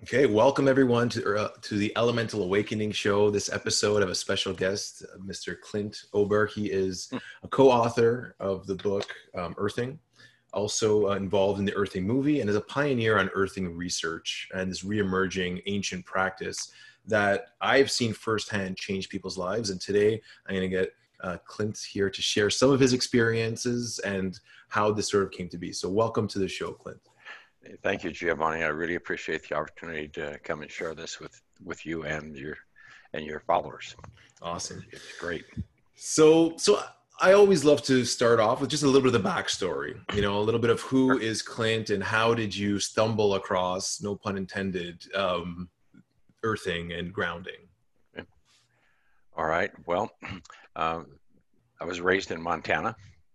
Okay, welcome everyone to the Elemental Awakening Show. This episode of a special guest, Mr. Clint Ober. He is a co-author of the book Earthing, also involved in the Earthing movie, and is a pioneer on earthing research and this re-emerging ancient practice that I've seen firsthand change people's lives. And today I'm going to get Clint here to share some of his experiences and how this sort of came to be. So welcome to the show, Clint. Thank you, Giovanni. I really appreciate the opportunity to come and share this with you and your followers. Awesome. It's great. So I always love to start off with just a little bit of the backstory, a little bit of who is Clint and how did you stumble across, no pun intended, earthing and grounding? Okay. All right. Well, I was raised in Montana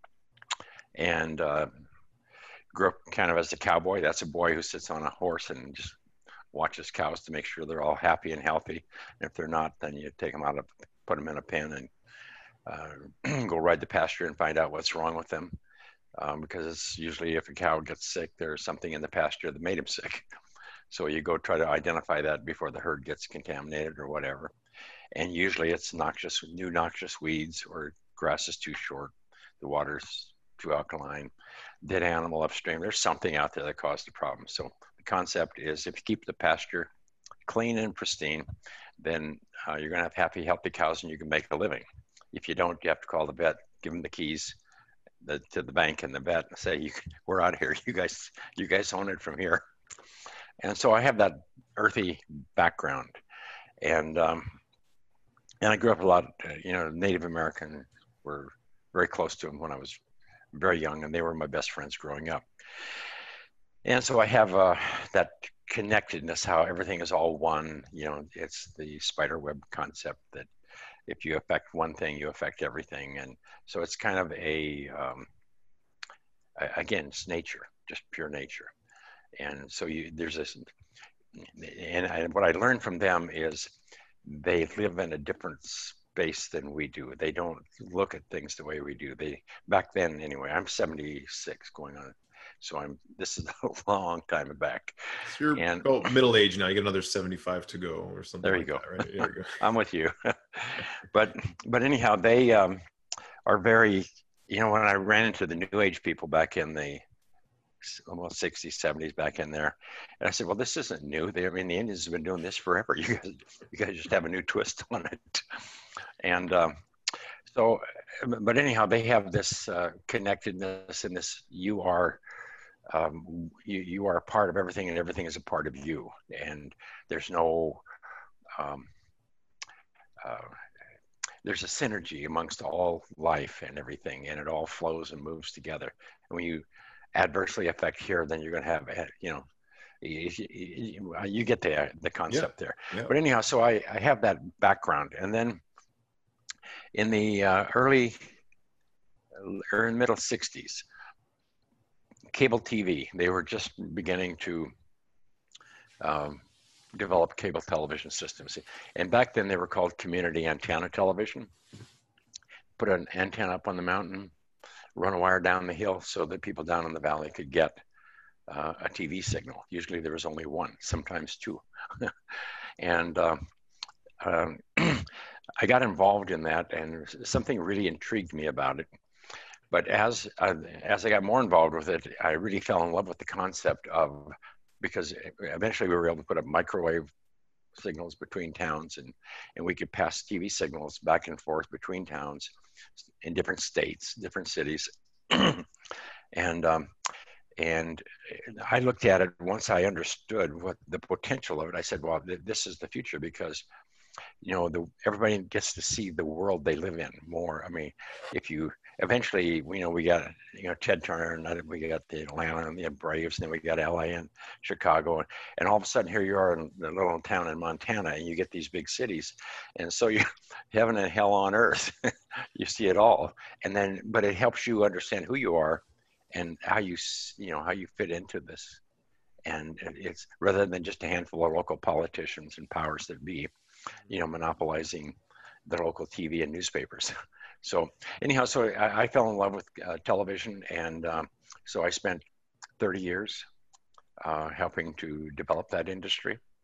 and grew up kind of as a cowboy. That's a boy who sits on a horse and just watches cows to make sure they're all happy and healthy. And if they're not, then you take them out, put them in a pen and go ride the pasture and find out what's wrong with them. Because it's usually if a cow gets sick, there's something in the pasture that made him sick. So you go try to identify that before the herd gets contaminated or whatever. And usually it's new noxious weeds, or grass is too short, the water's too alkaline, dead animal upstream. There's something out there that caused the problem. So the concept is if you keep the pasture clean and pristine, then you're going to have happy, healthy cows and you can make a living. If you don't, you have to call the vet, give them the keys to the bank and the vet and say, we're out of here. You guys own it from here. And so I have that earthy background. And I grew up a lot, Native American were very close to them when I was very young, and they were my best friends growing up. And so I have that connectedness, how everything is all one. It's the spider web concept that if you affect one thing, you affect everything. And so it's kind of again, it's nature, just pure nature. And so there's this, and what I learned from them is they live in a different space than we do. They don't look at things the way we do. Back then anyway, I'm 76 going on. So this is a long time back. So you're middle age now, you get another 75 to go or something. There you go. That, right? There you go. I'm with you. But anyhow, they are very, when I ran into the New Age people back in the almost 60s, 70s back in there. And I said, well, this isn't new. The Indians have been doing this forever. You guys just have a new twist on it. And but anyhow, they have this connectedness and this, you are a part of everything and everything is a part of you. And there's no, there's a synergy amongst all life and everything, and it all flows and moves together. And when you adversely affect here, then you're going to have, you get the concept there. Yeah. But anyhow, so I have that background. And then in the early or middle 60s, cable TV, they were just beginning to develop cable television systems. And back then they were called community antenna television. Put an antenna up on the mountain, run a wire down the hill so that people down in the valley could get a TV signal. Usually there was only one, sometimes two. And I got involved in that, and something really intrigued me about it. But as I got more involved with it, I really fell in love with the concept of, because eventually we were able to put up microwave signals between towns, and we could pass TV signals back and forth between towns in different states, different cities. And I looked at it once I understood what the potential of it. I said, well, this is the future, because everybody gets to see the world they live in more. I mean, if you eventually, we got Ted Turner, and we got the Atlanta and the Braves, and then we got LA and Chicago, and all of a sudden here you are in a little town in Montana, and you get these big cities, and so you heaven and hell on earth. You see it all, but it helps you understand who you are and how you fit into this, and it's rather than just a handful of local politicians and powers that be, monopolizing the local TV and newspapers. So anyhow, so I fell in love with television, and so I spent 30 years helping to develop that industry.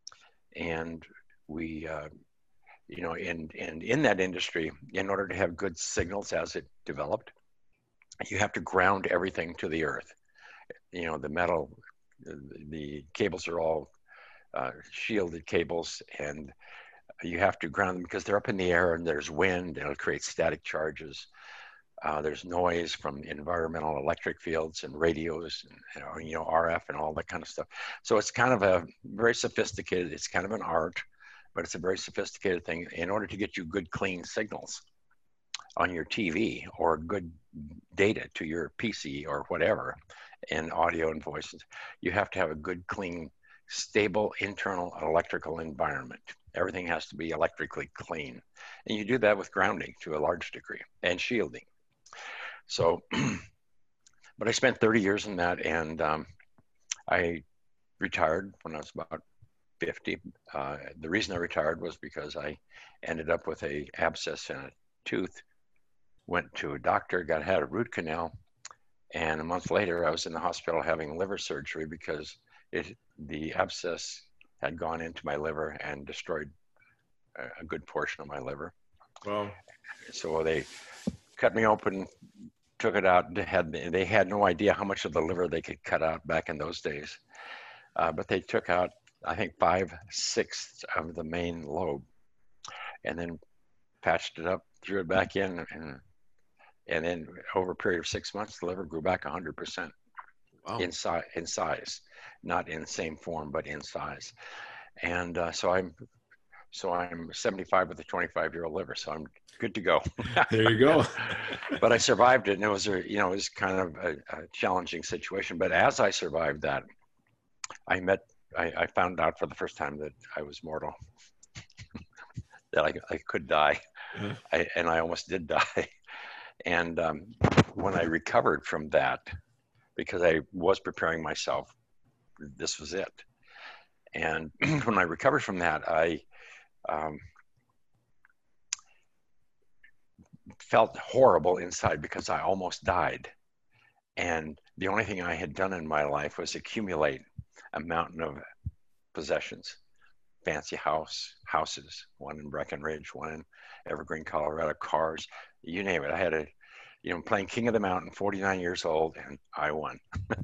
And we, and in that industry, in order to have good signals as it developed, you have to ground everything to the earth. The metal, the cables are all shielded cables, and you have to ground them because they're up in the air and there's wind and it'll create static charges. There's noise from environmental electric fields and radios and RF and all that kind of stuff. So it's kind of a very sophisticated, it's kind of an art, but it's a very sophisticated thing. In order to get you good, clean signals on your TV or good data to your PC or whatever, and audio and voices, you have to have a good, clean, stable internal electrical environment. Everything has to be electrically clean. And you do that with grounding to a large degree and shielding. So, but I spent 30 years in that, and I retired when I was about 50. The reason I retired was because I ended up with a abscess in a tooth, went to a doctor, had a root canal, and a month later I was in the hospital having liver surgery because the abscess had gone into my liver and destroyed a good portion of my liver. Wow. So they cut me open, took it out. They had no idea how much of the liver they could cut out back in those days. But they took out, I think, 5/6 of the main lobe and then patched it up, threw it back in. And then over a period of 6 months, the liver grew back 100%. Wow. in size, not in the same form, but in size. And so I'm 75 with a 25-year-old liver, so I'm good to go. There you go. But I survived it, and it was kind of a challenging situation. But as I survived that, I found out for the first time that I was mortal, that I could die, and I almost did die. And when I recovered from that, because I was preparing myself, this was it. And when I recovered from that, I felt horrible inside because I almost died. And the only thing I had done in my life was accumulate a mountain of possessions, fancy houses, one in Breckenridge, one in Evergreen, Colorado, cars, you name it. I had playing King of the Mountain, 49 years old, and I won.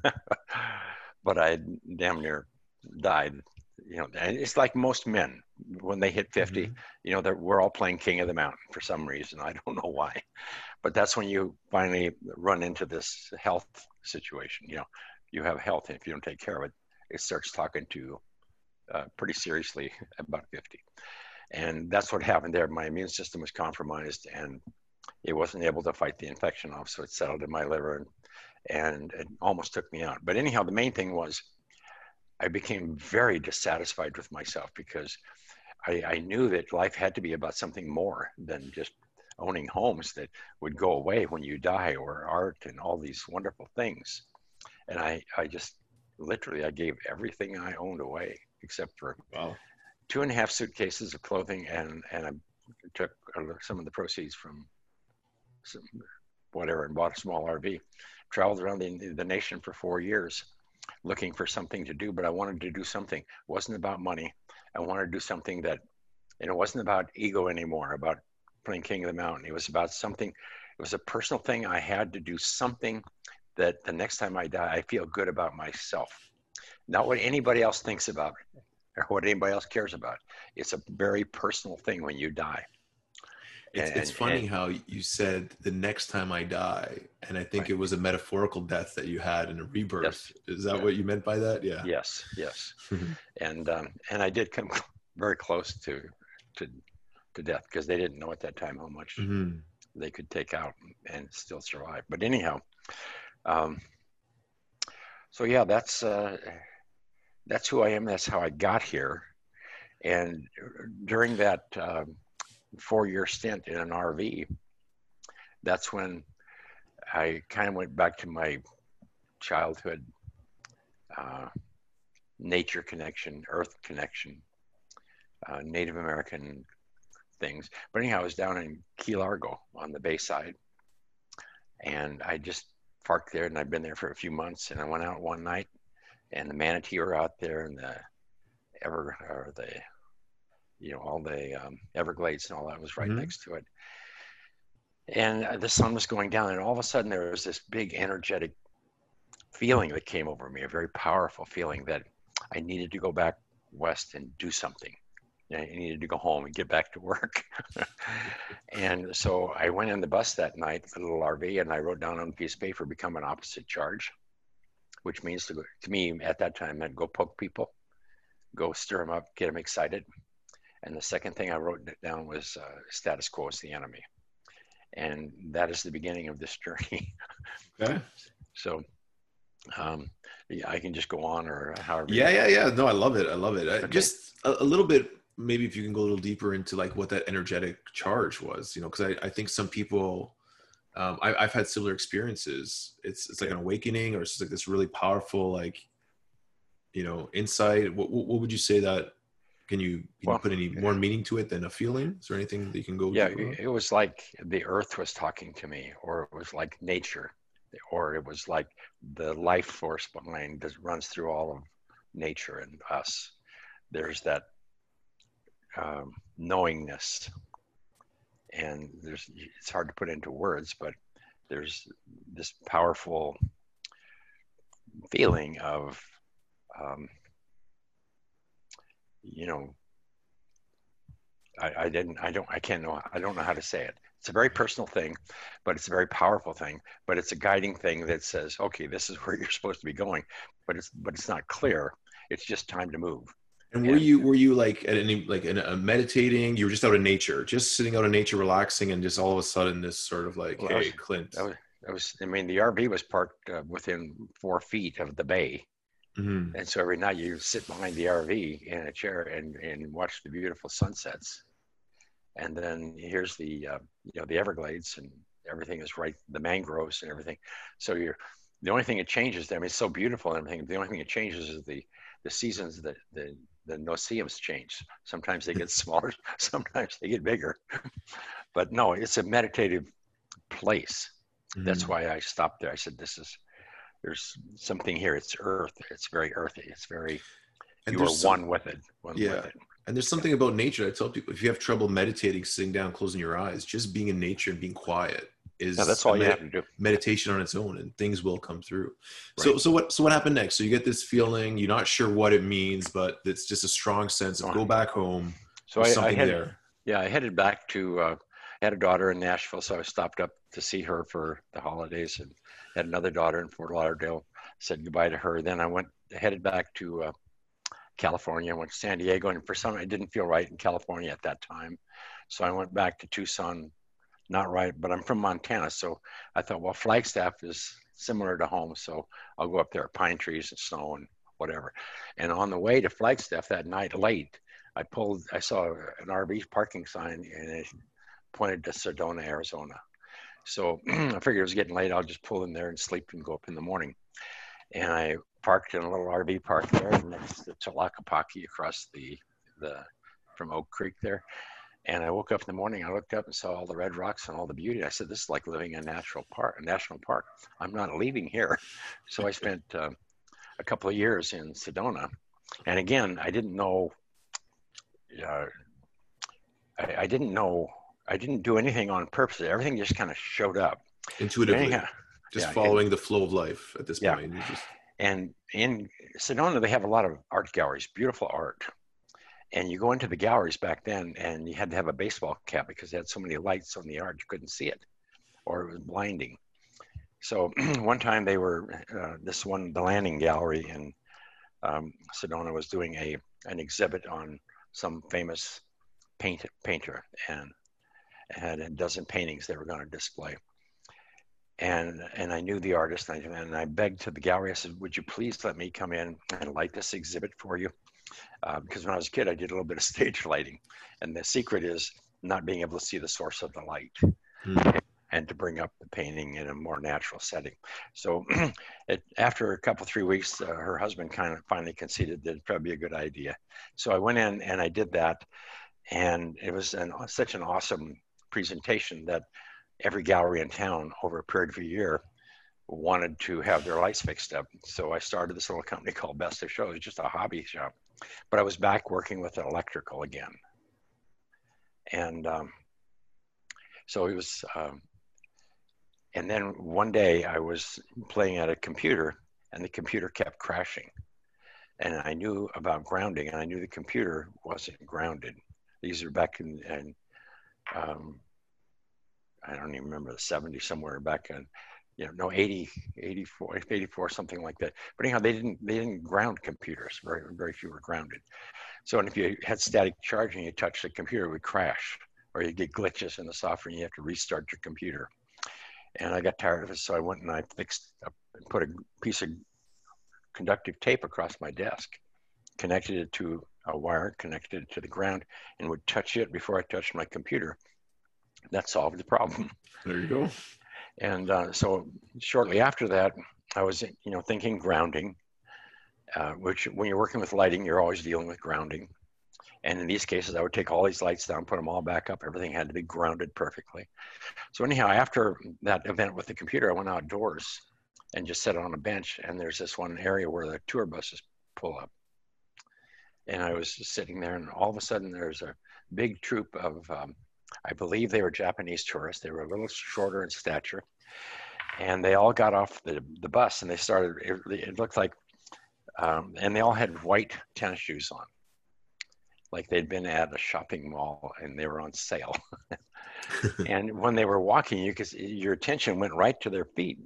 But I damn near died. And it's like most men when they hit 50, we're all playing King of the Mountain for some reason. I don't know why, but that's when you finally run into this health situation. You have health, and if you don't take care of it, it starts talking to you pretty seriously about 50. And that's what happened there. My immune system was compromised, and it wasn't able to fight the infection off, so it settled in my liver, and it almost took me out. But anyhow, the main thing was I became very dissatisfied with myself because I knew that life had to be about something more than just owning homes that would go away when you die, or art and all these wonderful things. And I just literally, I gave everything I owned away except for 2.5 suitcases of clothing, and I took some of the proceeds from whatever and bought a small RV. Traveled around the nation for 4 years looking for something to do, but I wanted to do something. It wasn't about money. I wanted to do something that, and it wasn't about ego anymore, about playing King of the Mountain. It was about something, it was a personal thing. I had to do something that the next time I die, I feel good about myself. Not what anybody else thinks about or what anybody else cares about. It's a very personal thing when you die. It's funny how you said the next time I die, and I think it was a metaphorical death that you had in a rebirth. Yes. Is that what you meant by that? Yeah. Yes. And I did come very close to death because they didn't know at that time how much they could take out and still survive. But anyhow, so yeah, that's who I am. That's how I got here. And during that 4-year stint in an RV, that's when I kind of went back to my childhood nature connection, earth connection, Native American things. But anyhow, I was down in Key Largo on the Bayside, and I just parked there, and I'd been there for a few months, and I went out one night, and the manatee were out there, and the all the Everglades and all that was right next to it. And the sun was going down, and all of a sudden there was this big energetic feeling that came over me, a very powerful feeling that I needed to go back west and do something. I needed to go home and get back to work. And so I went in the bus that night with a little RV, and I wrote down on a piece of paper, become an opposite charge, which means to me at that time meant go poke people, go stir them up, get them excited. And the second thing I wrote down was status quo is the enemy. And that is the beginning of this journey. Okay. So yeah, I can just go on or however. Yeah. No, I love it. Okay. Just a little bit, maybe if you can go a little deeper into like what that energetic charge was, because I think some people, I've had similar experiences. It's like an awakening, or it's just like this really powerful, like, insight. What would you say that? Can you put any more meaning to it than a feeling? Is there anything that you can go? Yeah, it was like the earth was talking to me, or it was like nature, or it was like the life force behind that runs through all of nature and us. There's that knowingness, and it's hard to put into words, but there's this powerful feeling of I don't know how to say it. It's a very personal thing, but it's a very powerful thing, but it's a guiding thing that says, okay, this is where you're supposed to be going, but it's not clear. It's just time to move. And were you like at any, like in a meditating, you were just out in nature, just sitting out in nature, relaxing, and just all of a sudden this sort of like, hey, Clint. The RV was parked within 4 feet of the bay. Mm-hmm. And so every night you sit behind the RV in a chair and watch the beautiful sunsets. And then here's the Everglades, and everything is right, the mangroves and everything. So the only thing that changes, it's so beautiful and everything. The only thing that changes is the seasons, that the no-see-ums change. Sometimes they get smaller, sometimes they get bigger. But no, it's a meditative place. Mm-hmm. That's why I stopped there. I said, there's something here. It's earth. It's very earthy. It's very, and you are one with it. With it. And there's something about nature. I tell people, if you have trouble meditating, sitting down, closing your eyes, just being in nature and being quiet is that's all you have to do. Meditation on its own, and things will come through. Right. So what happened next? So you get this feeling, you're not sure what it means, but it's just a strong sense of go back home. So I headed back to, I had a daughter in Nashville, so I stopped up to see her for the holidays, and had another daughter in Fort Lauderdale, said goodbye to her. Then I headed back to California. I went to San Diego, and for some, I didn't feel right in California at that time. So I went back to Tucson, not right, but I'm from Montana. So I thought, well, Flagstaff is similar to home. So I'll go up there, pine trees and snow and whatever. And on the way to Flagstaff that night late, I saw an RV parking sign, and it pointed to Sedona, Arizona. So I figured it was getting late. I'll just pull in there and sleep and go up in the morning. And I parked in a little RV park there next to Tlaquepaque, across from Oak Creek there. And I woke up in the morning. I looked up and saw all the red rocks and all the beauty. I said, "This is like living in a national park. I'm not leaving here." So I spent a couple of years in Sedona, and again, I didn't know. I didn't know. I didn't do anything on purpose. Everything just kind of showed up intuitively, following the flow of life at this point. And in Sedona, they have a lot of art galleries, beautiful art. And you go into the galleries back then, and you had to have a baseball cap because they had so many lights on the art, you couldn't see it, or it was blinding. So one time the Landing Gallery in Sedona was doing an exhibit on some famous painter, and had a dozen paintings they were going to display. And I knew the artist, and I begged to the gallery. I said, "Would you please let me come in and light this exhibit for you?" Because when I was a kid, I did a little bit of stage lighting, and the secret is not being able to see the source of the light, and to bring up the painting in a more natural setting. So after a couple, 3 weeks, her husband kind of finally conceded that it'd probably be a good idea. So I went in and I did that, and it was such an awesome presentation that every gallery in town over a period of a year wanted to have their lights fixed up. So I started this little company called Best of Shows, just a hobby shop. But I was back working with electrical again. And so it was, and then one day I was playing at a computer and the computer kept crashing. And I knew about grounding, and I knew the computer wasn't grounded. These are back in um, I don't even remember, the 70s, somewhere back in, 80, 84, 84, something like that. But anyhow, they didn't ground computers. Very, very few were grounded. So, and if you had static charge and you touch the computer, it would crash, or you get glitches in the software and you have to restart your computer. And I got tired of it, so I went and I put a piece of conductive tape across my desk, connected it to a wire, connected it to the ground, and would touch it before I touched my computer. That solved the problem. There you go. And so shortly after that, I was, thinking grounding, which when you're working with lighting, you're always dealing with grounding. And in these cases, I would take all these lights down, put them all back up. Everything had to be grounded perfectly. So anyhow, after that event with the computer, I went outdoors and just sat on a bench. And there's this one area where the tour buses pull up. And I was just sitting there, and all of a sudden there's a big troop of, I believe they were Japanese tourists. They were a little shorter in stature. And they all got off the bus, and they started, it looked like, and they all had white tennis shoes on, like they'd been at a shopping mall and they were on sale. And when they were walking, your attention went right to their feet.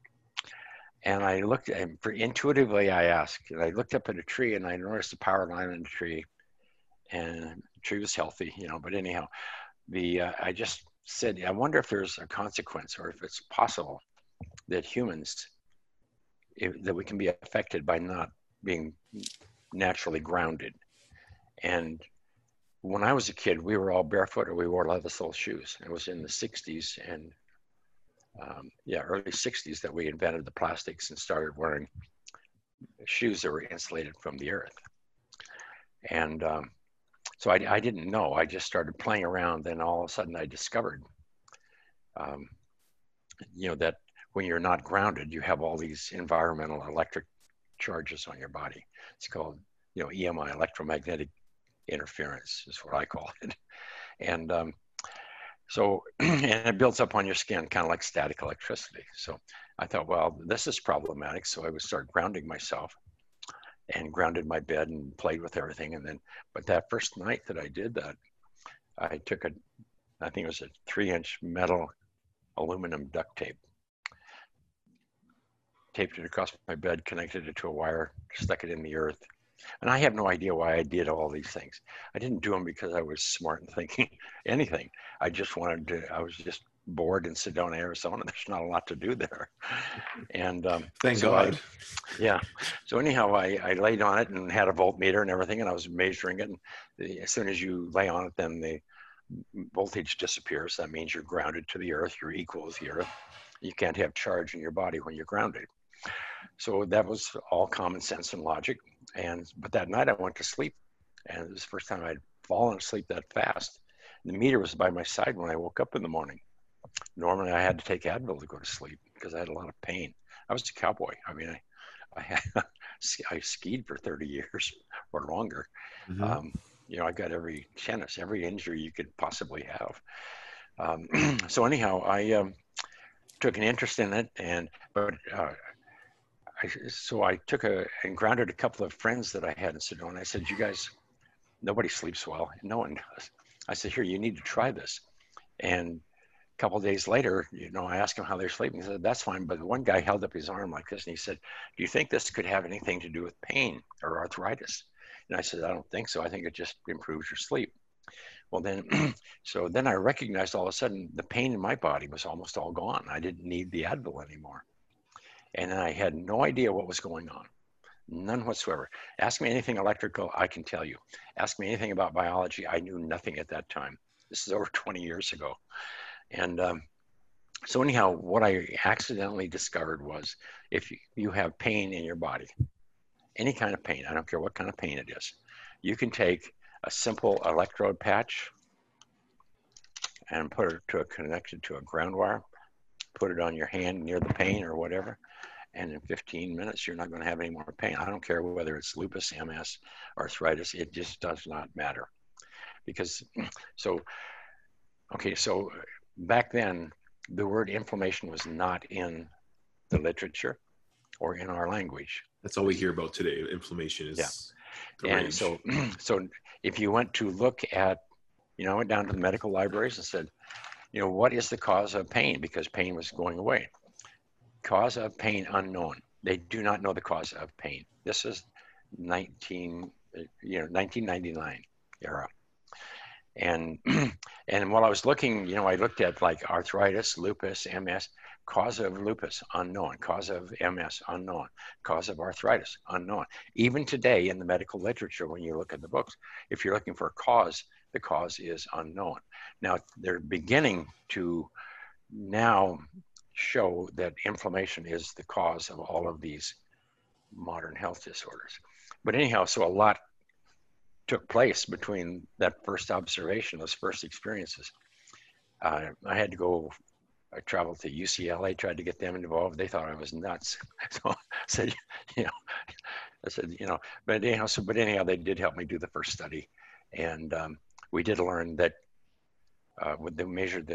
And I looked, and intuitively I asked, and I looked up at a tree and I noticed a power line in the tree, and the tree was healthy, but anyhow, I just said, I wonder if there's a consequence, or if it's possible that humans, that we can be affected by not being naturally grounded. And when I was a kid, we were all barefoot or we wore leather sole shoes. It was in the 60s and early 60s that we invented the plastics and started wearing shoes that were insulated from the earth. And so I didn't know. I just started playing around. Then all of a sudden I discovered, that when you're not grounded, you have all these environmental electric charges on your body. It's called, EMI, electromagnetic interference is what I call it. And so, and it builds up on your skin, kind of like static electricity. So I thought, well, this is problematic. So I would start grounding myself and grounded my bed and played with everything. And then, but that first night that I did that, I took I think it was a 3-inch metal aluminum duct tape, taped it across my bed, connected it to a wire, stuck it in the earth. And I have no idea why I did all these things. I didn't do them because I was smart and thinking anything. I was just bored in Sedona, Arizona. There's not a lot to do there. And thank God. So anyhow, I laid on it and had a voltmeter and everything, and I was measuring it. And as soon as you lay on it, then the voltage disappears. That means you're grounded to the earth. You're equal with the earth. You can't have charge in your body when you're grounded. So that was all common sense and logic. But that night I went to sleep, and it was the first time I'd fallen asleep that fast. The meter was by my side when I woke up in the morning. Normally I had to take Advil to go to sleep because I had a lot of pain. I was a cowboy. I mean, I skied for 30 years or longer. Mm-hmm. I got every injury you could possibly have. So anyhow, I took an interest in it, so I took and grounded a couple of friends that I had in Sedona. I said, you guys, nobody sleeps well. No one does. I said, here, you need to try this. And a couple of days later, I asked him how they're sleeping. He said, that's fine. But one guy held up his arm like this, and he said, do you think this could have anything to do with pain or arthritis? And I said, I don't think so. I think it just improves your sleep. Well, then I recognized all of a sudden the pain in my body was almost all gone. I didn't need the Advil anymore. And I had no idea what was going on. None whatsoever. Ask me anything electrical, I can tell you. Ask me anything about biology, I knew nothing at that time. This is over 20 years ago. And so anyhow, what I accidentally discovered was if you have pain in your body, any kind of pain, I don't care what kind of pain it is, you can take a simple electrode patch and put it connected to a ground wire, put it on your hand near the pain or whatever, and in 15 minutes, you're not going to have any more pain. I don't care whether it's lupus, MS, arthritis, it just does not matter. So Okay, so back then, the word inflammation was not in the literature or in our language. That's all we hear about today. Inflammation Yeah. is the And rage. so if you went to look at, I went down to the medical libraries and said, what is the cause of pain? Because pain was going away. Cause of pain unknown. They do not know the cause of pain. This is 1999 era. And and while I was looking, I looked at like arthritis, lupus, MS, cause of lupus unknown, cause of MS unknown, cause of arthritis unknown. Even today in the medical literature, when you look at the books, if you're looking for a cause, the cause is unknown. Now they're beginning to now show that inflammation is the cause of all of these modern health disorders. But anyhow, so a lot took place between that first observation, those first experiences. I had to go, I traveled to UCLA, tried to get them involved. They thought I was nuts. So I said, but anyhow, they did help me do the first study. And we did learn that when they measured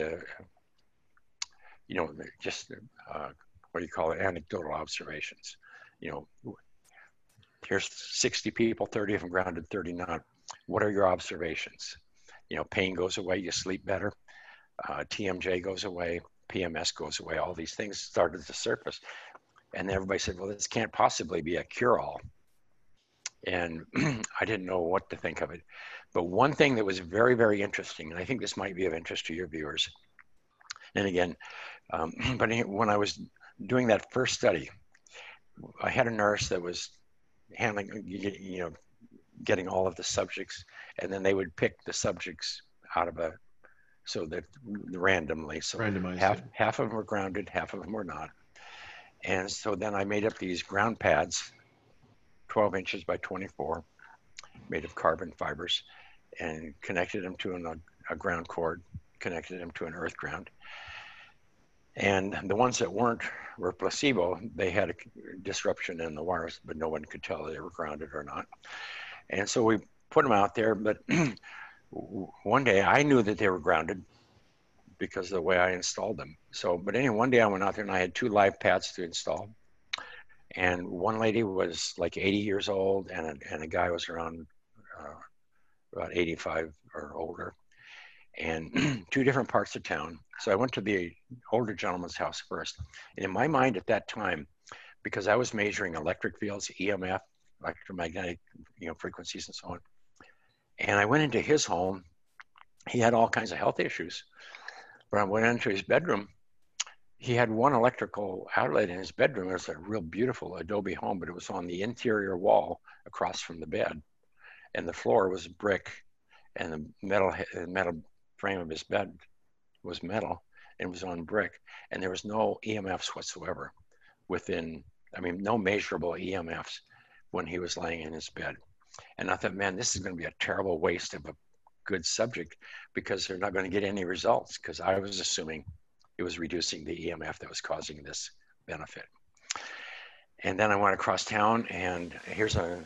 what do you call it, anecdotal observations. Here's 60 people, 30 of them grounded, 30 not. What are your observations? Pain goes away, you sleep better. TMJ goes away, PMS goes away. All these things started to surface. And then everybody said, well, this can't possibly be a cure-all. And I didn't know what to think of it. But one thing that was very, very interesting, and I think this might be of interest to your viewers. And again, but when I was doing that first study, I had a nurse that was handling, getting all of the subjects, and then they would pick the subjects out of so that randomly. So half of them were grounded, half of them were not. And so then I made up these ground pads, 12 inches by 24, made of carbon fibers, and connected them to a ground cord, connected them to an earth ground. And the ones that were placebo, they had a disruption in the wires, but no one could tell they were grounded or not. And so we put them out there, but one day I knew that they were grounded because of the way I installed them. But anyway, one day I went out there and I had 2 live pads to install. And one lady was like 80 years old and a guy was around about 85 or older, and 2 different parts of town. So I went to the older gentleman's house first. And in my mind at that time, because I was measuring electric fields, EMF, electromagnetic frequencies and so on, and I went into his home, he had all kinds of health issues. But I went into his bedroom, he had one electrical outlet in his bedroom. It was a real beautiful adobe home, but it was on the interior wall across from the bed. And the floor was brick, and the metal frame of his bed was metal and was on brick. And there was no EMFs whatsoever no measurable EMFs when he was laying in his bed. And I thought, man, this is going to be a terrible waste of a good subject because they're not going to get any results, because I was assuming it was reducing the EMF that was causing this benefit. And then I went across town, and here's an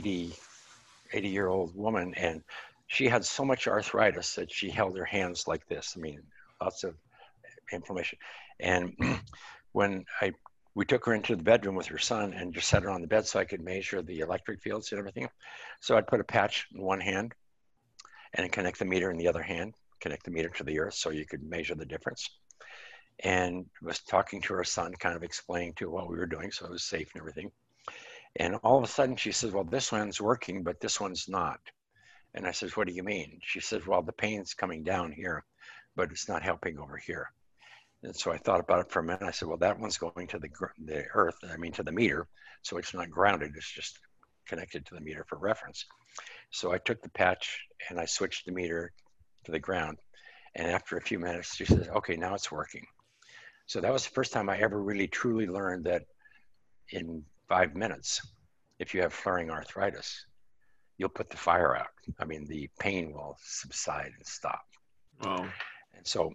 80-year-old woman, and she had so much arthritis that she held her hands like this. Lots of inflammation. And when we took her into the bedroom with her son and just set her on the bed so I could measure the electric fields and everything. So I'd put a patch in one hand and connect the meter in the other hand, connect the meter to the earth so you could measure the difference. And was talking to her son, kind of explaining to what we were doing so it was safe and everything. And all of a sudden she says, well, this one's working, but this one's not. And I says, what do you mean? She says, well, the pain's coming down here, but it's not helping over here. And so I thought about it for a minute. I said, well, that one's going to the earth, to the meter. So it's not grounded. It's just connected to the meter for reference. So I took the patch and I switched the meter to the ground. And after a few minutes, she says, okay, now it's working. So that was the first time I ever really truly learned that in 5 minutes, if you have flaring arthritis, you'll put the fire out. The pain will subside and stop. Wow. And so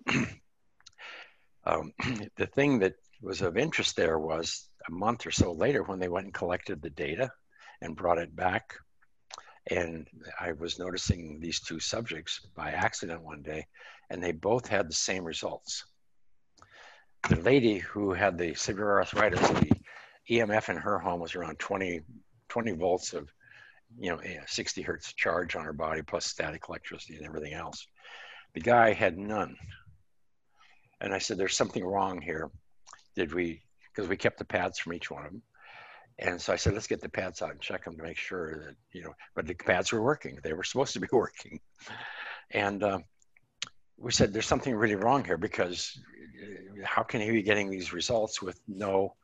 the thing that was of interest there was a month or so later when they went and collected the data and brought it back, And I was noticing these two subjects by accident one day, and they both had the same results. The lady who had the severe arthritis, the EMF in her home was around 20 volts of, 60 hertz charge on her body, plus static electricity and everything else. The guy had none. And I said, there's something wrong here. Because we kept the pads from each one of them. And so I said, let's get the pads out and check them to make sure that, but the pads were working. They were supposed to be working. And we said, there's something really wrong here, because how can he be getting these results with no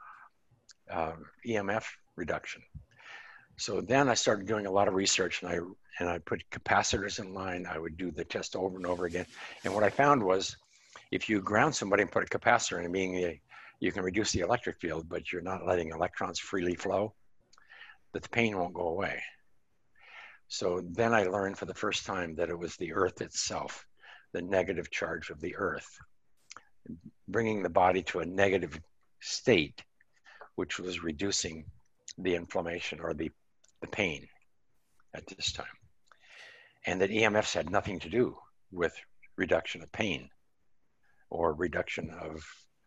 EMF reduction? So then I started doing a lot of research, and I put capacitors in line. I would do the test over and over again. And what I found was, if you ground somebody and put a capacitor in, meaning you can reduce the electric field, but you're not letting electrons freely flow, that the pain won't go away. So then I learned for the first time that it was the earth itself, the negative charge of the earth, bringing the body to a negative state, which was reducing the inflammation or the pain at this time. And that EMFs had nothing to do with reduction of pain or reduction of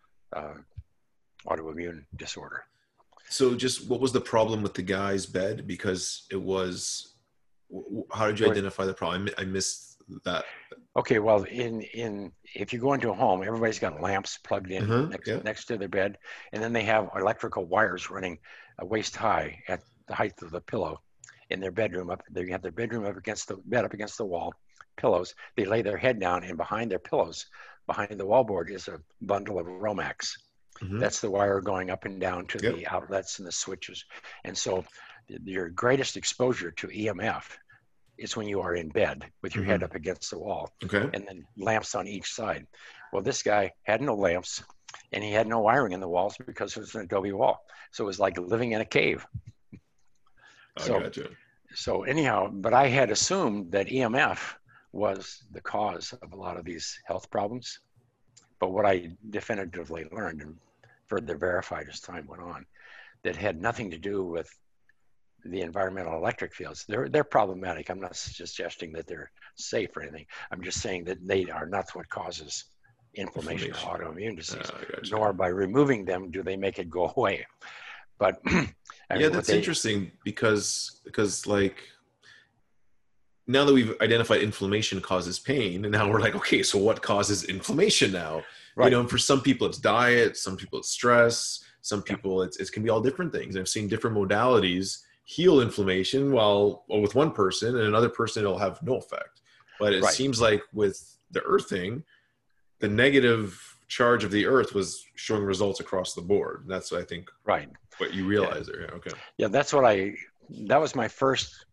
autoimmune disorder. So just what was the problem with the guy's bed? Because it was, how did you identify the problem? I missed that. Okay, well, if you go into a home, everybody's got lamps plugged in next to their bed, and then they have electrical wires running waist high at the height of the pillow in their bedroom. They have their bedroom up against the wall, pillows. They lay their head down, and behind their pillows, behind the wallboard, is a bundle of Romax. Mm-hmm. That's the wire going up and down to the outlets and the switches. And so your greatest exposure to EMF is when you are in bed with your head up against the wall, and then lamps on each side. Well, this guy had no lamps, and he had no wiring in the walls because it was an adobe wall. So it was like living in a cave. Gotcha. So anyhow, but I had assumed that EMF was the cause of a lot of these health problems. But what I definitively learned and further verified as time went on, that had nothing to do with the environmental electric fields. They're problematic. I'm not suggesting that they're safe or anything. I'm just saying that they are not what causes inflammation. Or autoimmune disease, nor by removing them do they make it go away. But that's interesting because like, now that we've identified inflammation causes pain, and now we're like, okay, so what causes inflammation now? Right. And for some people it's diet, some people it's stress, some people it can be all different things. I've seen different modalities heal inflammation while with one person, and another person it'll have no effect. But it seems like with the earthing, the negative charge of the earth was showing results across the board. That's what I think. Right. What you realize there. Okay. Yeah, that was my first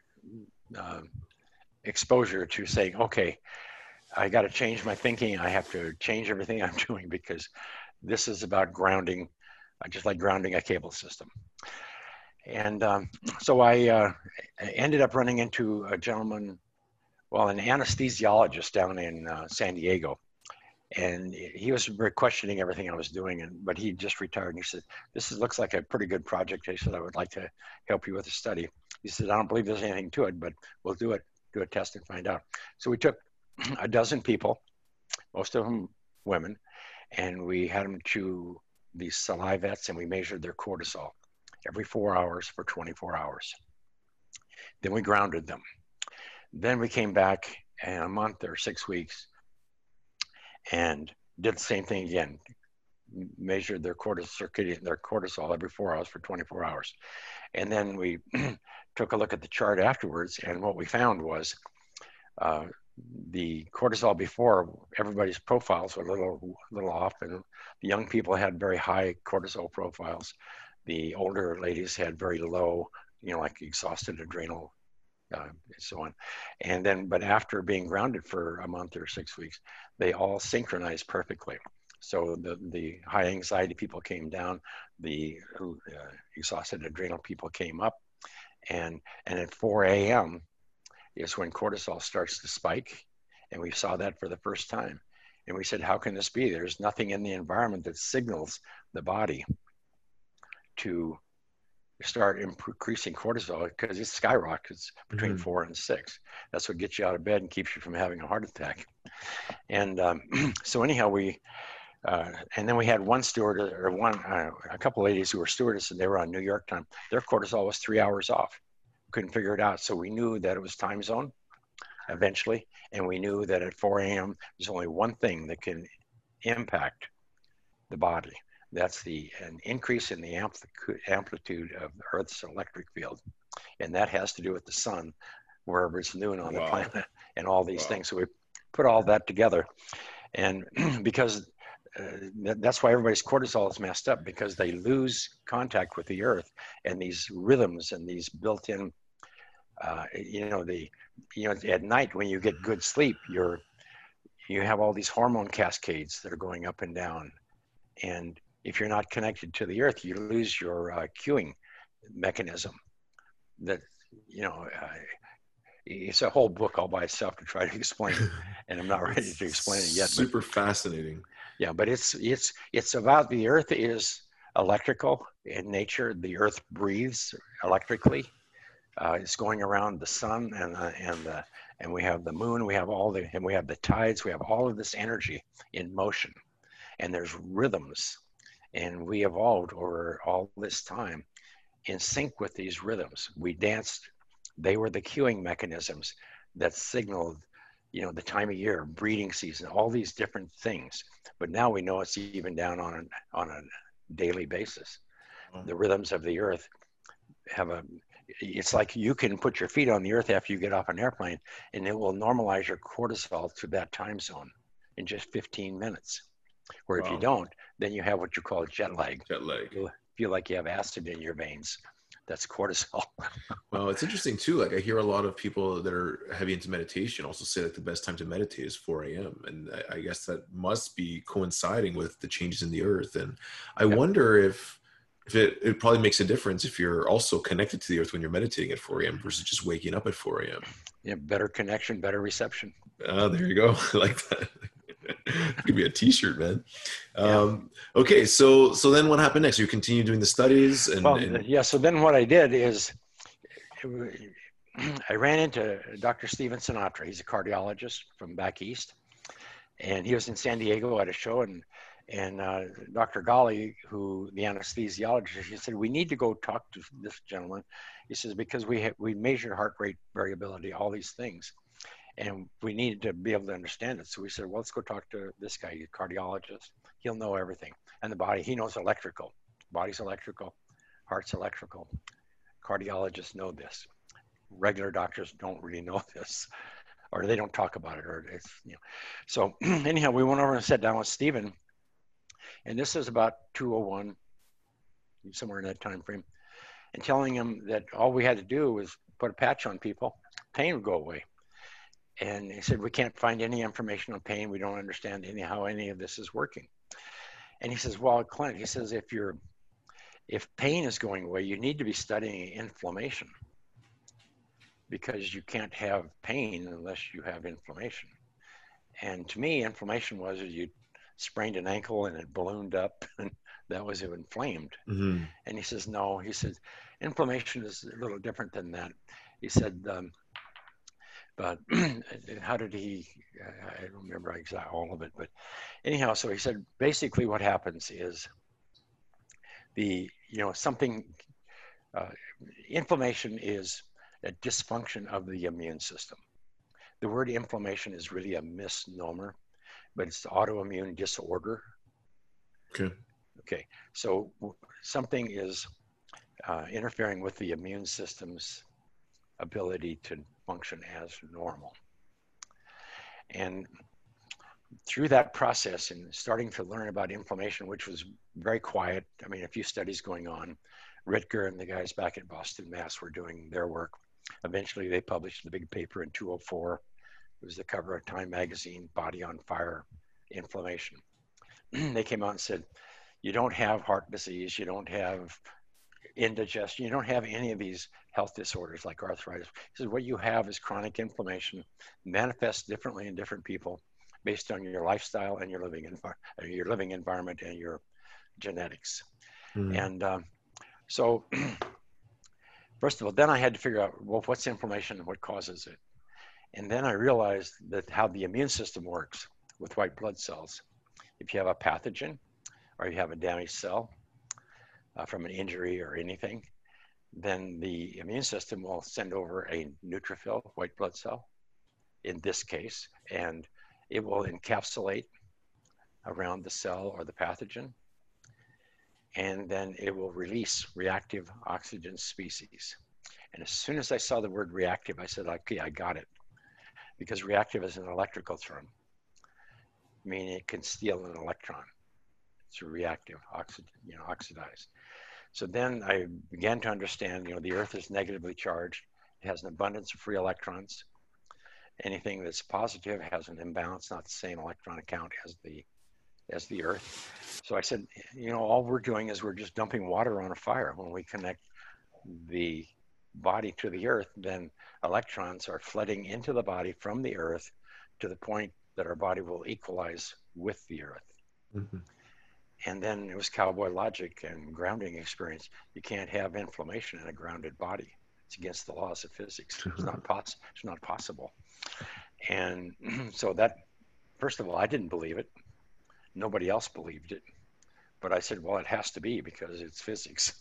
exposure to saying, okay, I got to change my thinking. I have to change everything I'm doing, because this is about grounding, just like grounding a cable system. And so I ended up running into a gentleman, an anesthesiologist down in San Diego. And he was questioning everything I was doing, but he just retired. And he said, this looks like a pretty good project. He said, I would like to help you with a study. He said, I don't believe there's anything to it, but we'll do a test and find out. So we took a dozen people, most of them women, and we had them chew these salivettes, and we measured their cortisol every 4 hours for 24 hours. Then we grounded them. Then we came back in a month or 6 weeks and did the same thing again, measured their cortisol every 4 hours for 24 hours. And then we took a look at the chart afterwards, and what we found was the cortisol before, everybody's profiles were a little off, and the young people had very high cortisol profiles. The older ladies had very low, like exhausted adrenal, and so on. And then, but after being grounded for a month or 6 weeks, they all synchronized perfectly. So the high anxiety people came down, the exhausted adrenal people came up, and at 4 a.m. is when cortisol starts to spike. And we saw that for the first time. And we said, how can this be? There's nothing in the environment that signals the body to start increasing cortisol because it skyrockets between 4 and 6. That's what gets you out of bed and keeps you from having a heart attack. And so anyhow, and then we had one steward or a couple ladies who were stewardess, and they were on New York time. Their cortisol was 3 hours off. Couldn't figure it out. So we knew that it was time zone eventually. And we knew that at 4 a.m., there's only one thing that can impact the body. That's an increase in the amplitude of the Earth's electric field. And that has to do with the sun, wherever it's noon on the planet, and all these things. So we put all that together. And because that's why everybody's cortisol is messed up, because they lose contact with the Earth, and these rhythms and these built-in, at night when you get good sleep, you have all these hormone cascades that are going up and down. And if you're not connected to the Earth, you lose your cueing mechanism. That, it's a whole book all by itself to try to explain it, and I'm not ready to explain it yet. Super fascinating. Yeah, but it's about the Earth is electrical in nature. The Earth breathes electrically. It's going around the sun, and we have the moon. We have we have the tides. We have all of this energy in motion, and there's rhythms, and we evolved over all this time in sync with these rhythms. We danced. They were the cueing mechanisms that signaled, the time of year, breeding season, all these different things. But now we know it's even down on a daily basis. The rhythms of the Earth it's like you can put your feet on the Earth after you get off an airplane, and it will normalize your cortisol to that time zone in just 15 minutes. Where if you don't, then you have what you call jet lag. You feel like you have acid in your veins. That's cortisol. Well, it's interesting too. Like I hear a lot of people that are heavy into meditation also say that the best time to meditate is 4 a.m. And I guess that must be coinciding with the changes in the Earth. And I wonder if it probably makes a difference if you're also connected to the Earth when you're meditating at 4 a.m. versus just waking up at 4 a.m. Yeah, better connection, better reception. There you go. I like that. It could be a t-shirt, man. Okay. So then what happened next? You continue doing the studies so then what I did is I ran into Dr. Steven Sinatra. He's a cardiologist from back east, and he was in San Diego at a show, and Dr. Ghali, who the anesthesiologist, he said, we need to go talk to this gentleman. He says, because we measure heart rate variability, all these things, and we needed to be able to understand it. So we said, well, let's go talk to this guy, he's a cardiologist. He'll know everything. And the body, he knows electrical. Body's electrical, heart's electrical. Cardiologists know this. Regular doctors don't really know this, or they don't talk about it, or it's, So anyhow, we went over and sat down with Stephen, and this is about 201, somewhere in that time frame, and telling him that all we had to do was put a patch on people, pain would go away. And he said, we can't find any information on pain. We don't understand how any of this is working. And he says, well, Clint, he says, if pain is going away, you need to be studying inflammation, because you can't have pain unless you have inflammation. And to me, inflammation was you sprained an ankle and it ballooned up, and that was inflamed. Mm-hmm. And he says, no, he says, inflammation is a little different than that. He said, but how did I don't remember exactly all of it, but anyhow, so he said, basically what happens is inflammation is a dysfunction of the immune system. The word inflammation is really a misnomer, but it's autoimmune disorder. Okay. So something is interfering with the immune system's ability to function as normal. And through that process and starting to learn about inflammation, which was very quiet, I mean, a few studies going on, Ritger and the guys back at Boston, Mass were doing their work. Eventually they published the big paper in 2004. It was the cover of Time magazine, Body on Fire, Inflammation. They came out and said, you don't have heart disease, you don't have indigestion, you don't have any of these health disorders like arthritis. He says, what you have is chronic inflammation, manifests differently in different people based on your lifestyle and your living environment and your genetics. And so First of all, then I had to figure out, well, what's inflammation and what causes it? And then I realized that how the immune system works with white blood cells. If you have a pathogen or you have a damaged cell from an injury or anything, then the immune system will send over a neutrophil, white blood cell, in this case, and it will encapsulate around the cell or the pathogen, and then it will release reactive oxygen species. And as soon as I saw the word reactive, I said, okay, I got it. Because reactive is an electrical term, meaning it can steal an electron. It's a reactive, oxidized. So then I began to understand, the Earth is negatively charged. It has an abundance of free electrons. Anything that's positive has an imbalance, not the same electron count as the Earth. So I said, all we're doing is we're just dumping water on a fire. When we connect the body to the Earth, then electrons are flooding into the body from the Earth to the point that our body will equalize with the Earth. Mm-hmm. And then it was cowboy logic and grounding experience. You can't have inflammation in a grounded body. It's against the laws of physics. It's not possible. And so that, first of all, I didn't believe it. Nobody else believed it. But I said, well, it has to be because it's physics.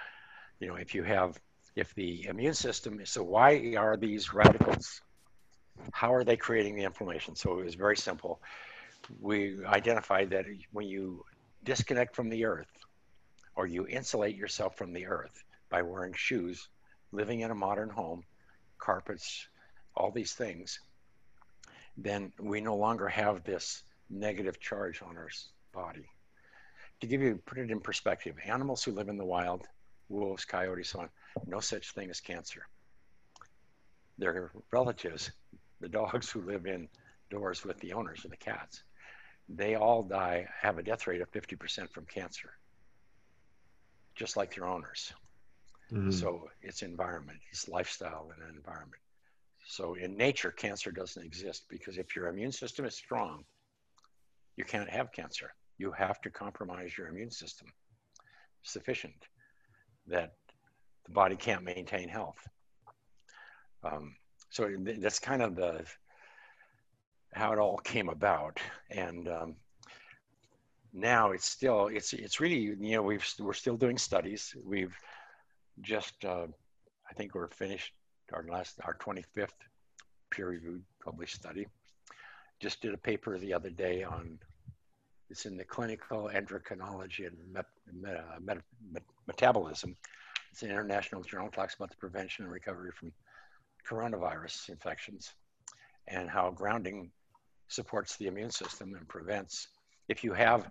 If the immune system, so why are these radicals? How are they creating the inflammation? So it was very simple. We identified that when you disconnect from the Earth, or you insulate yourself from the Earth by wearing shoes, living in a modern home, carpets, all these things, then we no longer have this negative charge on our body. To put it in perspective, animals who live in the wild, wolves, coyotes, so on, no such thing as cancer. Their relatives, the dogs who live indoors with the owners or the cats, they all have a death rate of 50% from cancer, just like their owners. Mm-hmm. So it's environment, it's lifestyle and environment. So in nature, cancer doesn't exist because if your immune system is strong, you can't have cancer. You have to compromise your immune system sufficient that the body can't maintain health. So that's kind of how it all came about. And now it's really, we're still doing studies. We've just, I think we're finished our 25th peer-reviewed published study. Just did a paper the other day it's in the Clinical Endocrinology and Metabolism. It's an international journal, talks about the prevention and recovery from coronavirus infections and how grounding supports the immune system and prevents, if you have,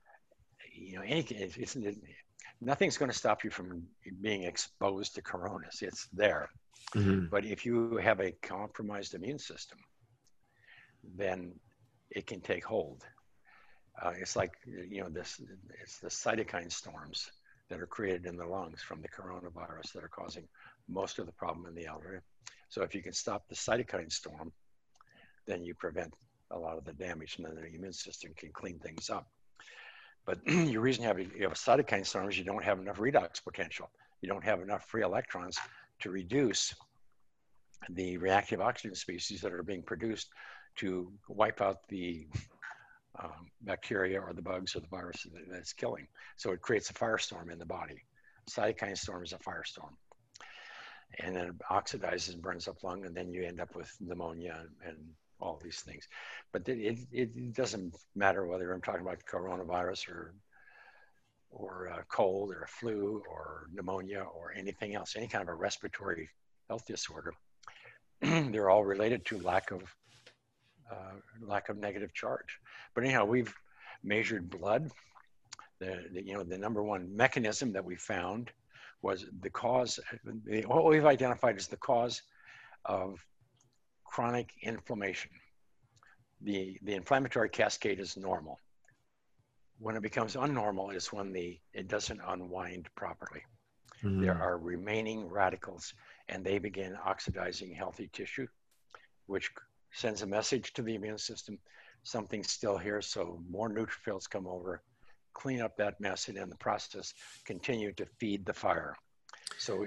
nothing's going to stop you from being exposed to coronas. It's there. Mm-hmm. But if you have a compromised immune system, then it can take hold. It's like, it's the cytokine storms that are created in the lungs from the coronavirus that are causing most of the problem in the elderly. So if you can stop the cytokine storm, then you prevent a lot of the damage, and then the immune system can clean things up. But your reason you have a cytokine storm is you don't have enough redox potential. You don't have enough free electrons to reduce the reactive oxygen species that are being produced to wipe out the bacteria or the bugs or the virus that's killing. So it creates a firestorm in the body. Cytokine storm is a firestorm. And then it oxidizes and burns up lung, and then you end up with pneumonia and all these things. But it doesn't matter whether I'm talking about coronavirus or a cold or a flu or pneumonia or anything else, any kind of a respiratory health disorder. They're all related to lack of negative charge. But anyhow, we've measured blood. The number one mechanism that we found was the cause. What we've identified as the cause of chronic inflammation. The inflammatory cascade is normal. When it becomes unnormal is when it doesn't unwind properly. Mm-hmm. There are remaining radicals, and they begin oxidizing healthy tissue, which sends a message to the immune system, something's still here, so more neutrophils come over, clean up that mess, and in the process, continue to feed the fire. So it's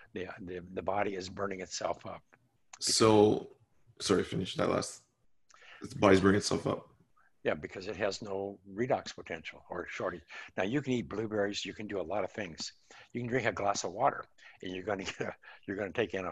the body is burning itself up. So, sorry, finish that last. The body's burning itself up. Yeah, because it has no redox potential or shortage. Now you can eat blueberries. You can do a lot of things. You can drink a glass of water, and you're going to get you're going to take in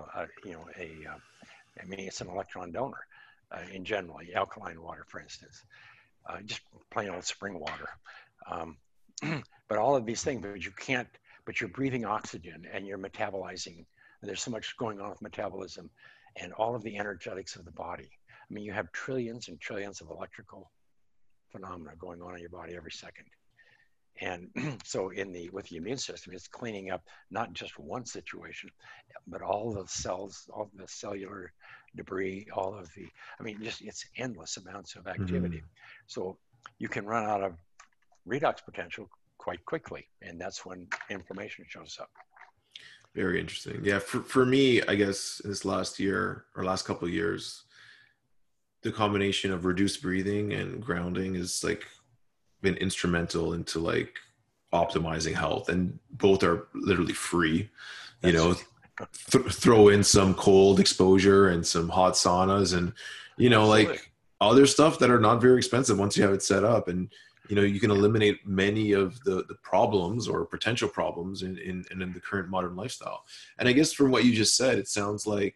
I mean, it's an electron donor in generally alkaline water, for instance, just plain old spring water. Um, but all of these things, but you can't. But you're breathing oxygen and you're metabolizing. And there's so much going on with metabolism, and all of the energetics of the body. I mean, you have trillions and trillions of electrical phenomena going on in your body every second. And so with the immune system, it's cleaning up not just one situation, but all the cells, all the cellular debris, just it's endless amounts of activity. So you can run out of redox potential quite quickly. And that's when inflammation shows up. Very interesting. Yeah. For me, I guess this last year or last couple of years, the combination of reduced breathing and grounding is like been instrumental into like optimizing health, and both are literally free. You know, throw in some cold exposure and some hot saunas, and Absolutely. like other stuff that are not very expensive once you have it set up, and you can eliminate many of the problems or potential problems in the current modern lifestyle. And I guess from what you just said, it sounds like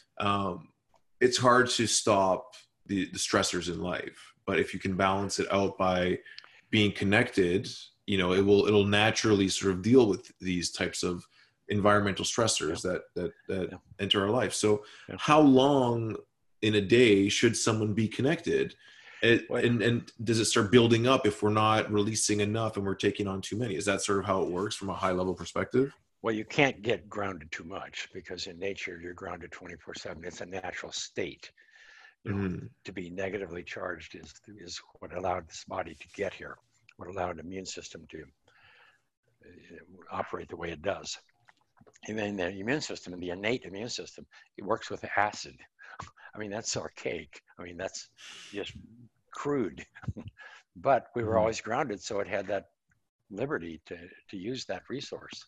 it's hard to stop the stressors in life, but if you can balance it out by being connected, it'll naturally sort of deal with these types of environmental stressors that enter our life. So how long in a day should someone be connected? And does it start building up if we're not releasing enough and we're taking on too many? Is that sort of how it works from a high level perspective? Well, you can't get grounded too much because in nature, you're grounded 24/7. It's a natural state. To be negatively charged is what allowed this body to get here, what allowed the immune system to operate the way it does. And then the immune system, and the innate immune system, it works with acid. I mean, that's archaic. I mean, that's just crude. But we were always grounded, so it had that liberty to use that resource.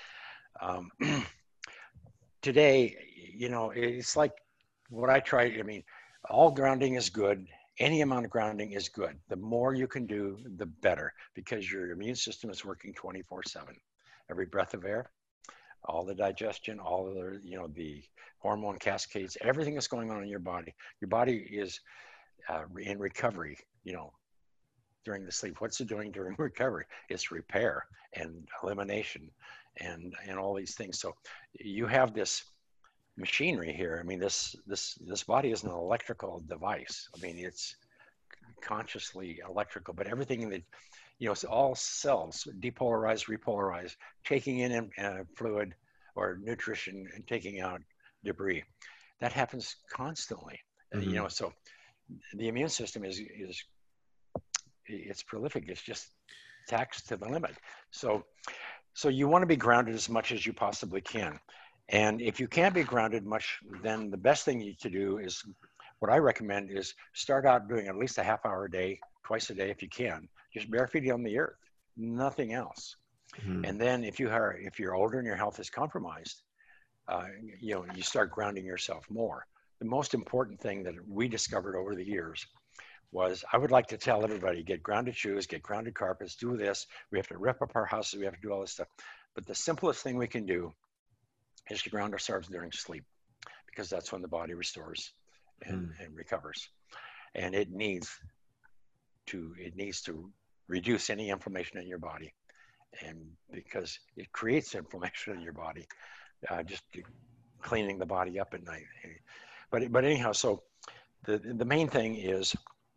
Today, it's like what I try. I mean, all grounding is good. Any amount of grounding is good. The more you can do, the better, because your immune system is working 24/7. Every breath of air, all the digestion, all of the hormone cascades, everything that's going on in your body. Your body is in recovery, during the sleep. What's it doing during recovery? It's repair and elimination and all these things. So you have this machinery here. I mean, this body is an electrical device. I mean, it's consciously electrical, but everything in the, it's all cells, depolarize, repolarize, taking in fluid or nutrition and taking out debris. That happens constantly. So the immune system is it's prolific. It's just taxed to the limit. So you want to be grounded as much as you possibly can. And if you can't be grounded much, then the best thing to do is, what I recommend is start out doing at least a half hour a day, twice a day if you can, just bare feet on the earth, nothing else. And then if you're older and your health is compromised, you start grounding yourself more. The most important thing that we discovered over the years was, I would like to tell everybody, get grounded shoes, get grounded carpets, do this. We have to rip up our houses. We have to do all this stuff. But the simplest thing we can do is to ground ourselves during sleep, because that's when the body restores and recovers. And it needs to reduce any inflammation in your body. And because it creates inflammation in your body, just cleaning the body up at night. But anyhow, so the main thing is,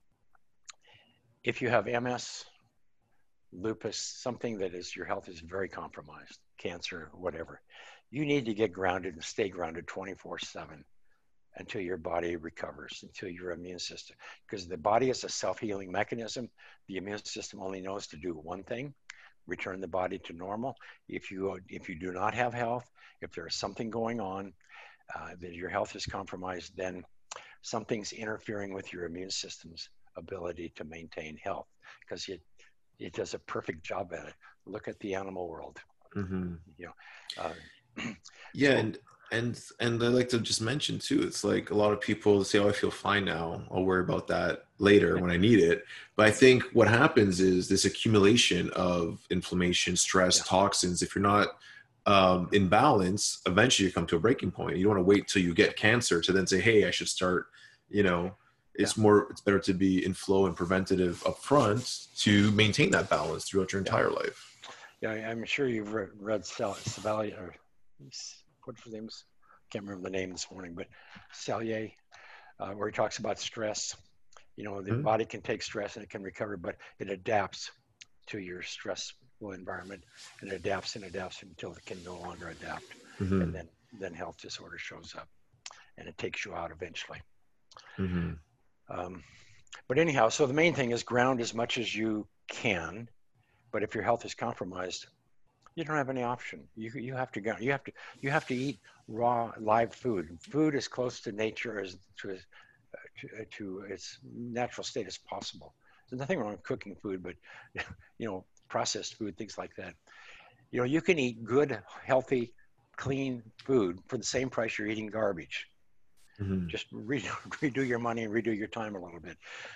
if you have MS, lupus, something that is, your health is very compromised, cancer, whatever, you need to get grounded and stay grounded 24/7 until your body recovers, until your immune system, because the body is a self-healing mechanism. The immune system only knows to do one thing: return the body to normal. If you do not have health, if there is something going on, that your health is compromised, then something's interfering with your immune system's ability to maintain health, because it does a perfect job at it. Look at the animal world. Yeah, So and I like to just mention too, it's like a lot of people say, "Oh, I feel fine now. I'll worry about that later when I need it." But I think what happens is this accumulation of inflammation, stress, yeah, toxins. If you're not in balance, eventually you come to a breaking point. You don't want to wait till you get cancer to then say, "Hey, I should start." You know, yeah, it's better to be in flow and preventative upfront to maintain that balance throughout your yeah, entire life. yeah. I'm sure you've read Savalia, or what's his name? Can't remember the name this morning, but Salier, where he talks about stress. You know, the Mhm. body can take stress and it can recover, but it adapts to your stressful environment, and it adapts and adapts until it can no longer adapt, and Mhm. then health disorder shows up, and it takes you out eventually. Mhm. Um, but anyhow, so the main thing is ground as much as you can. But if your health is compromised, you don't have any option. You have to go. You have to eat raw live food. Food as close to nature as to its natural state as possible. There's nothing wrong with cooking food, but processed food, things like that. You can eat good, healthy, clean food for the same price you're eating garbage. Mhm. Just redo your money and redo your time a little bit.